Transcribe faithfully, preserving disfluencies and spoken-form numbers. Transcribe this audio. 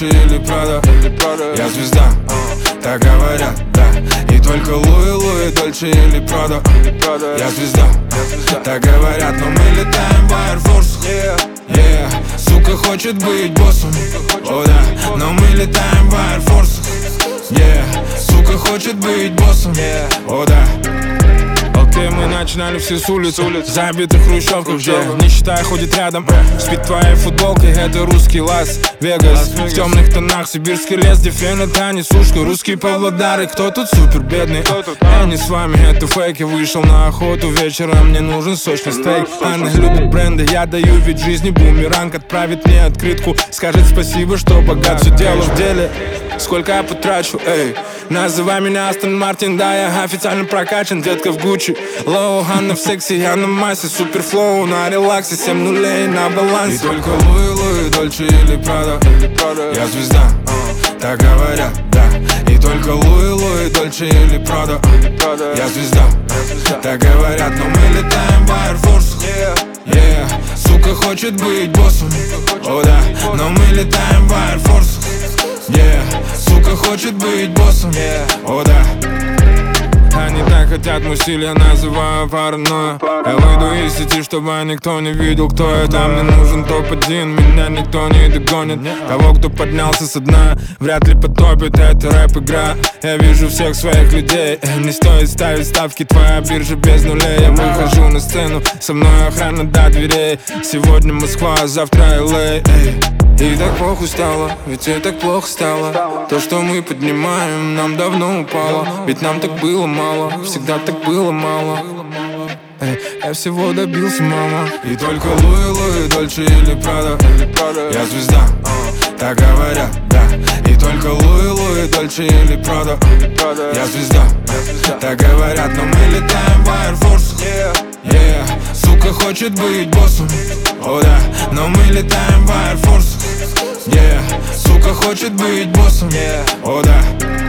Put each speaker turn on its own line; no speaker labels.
Дольче или Прада. Я звезда, так говорят, да. И только Луи, Луи, Дольче или Прада. Я звезда, так говорят, но мы летаем в Air Force. Yeah, сука хочет быть боссом. О да, но мы летаем в Air Force. Yeah, сука хочет быть боссом. О да. Окей, мы начинали все с улиц, забитых хрущевках, где нищета ходит рядом. Спит твоей футболкой, это русский Лас-Вегас. В темных тонах сибирский лес, где фен это не сушка. Русские Павлодары, кто тут супер бедный? Я не с вами, это фейк, я вышел на охоту вечером, мне нужен сочный стейк. Она любит бренды, я даю ведь жизни бумеранг. Отправит мне открытку, скажет спасибо, что богат. Все дело в деле, сколько я потрачу, эй. Называй меня Астон Мартин, да, я официально прокачан. Детка в Гуччи, Лоу, Ханна в сексе, я на массе. Суперфлоу на релаксе, семь нулей на балансе. И только Луи, Луи, Дольче или Прада. Я звезда, так говорят, да. И только Луи, Луи, Дольче или Прада. Я звезда, так говорят, но мы летаем в Air Force. Yeah, сука хочет быть боссом. О да, но мы летаем в Air Force. Yeah, сука хочет быть боссом. О да. Они так хотят, мой стиль я называю паранойя. Я выйду из сети, чтобы никто не видел, кто я. Там мне нужен топ один, меня никто не догонит. Того, кто поднялся со дна, вряд ли потопит, это рэп-игра. Я вижу всех своих людей, не стоит ставить ставки, твоя биржа без нулей. Я выхожу на сцену, со мной охрана до дверей. Сегодня Москва, а завтра Эл Эй. И так похуй стало, ведь и так плохо стало. То, что мы поднимаем, нам давно упало. Ведь нам так было мало, всегда так было мало. Эй, я всего добился, мама. И только Луи, Луи, Дольче или Прада. Я звезда, так говорят, да. И только Луи, Луи, Дольче или Прада. Я звезда, так говорят, но мы летаем в Air Force. Yeah, сука хочет быть боссом. О да, но мы летаем в Air Force. Yeah, сука хочет быть боссом. О да.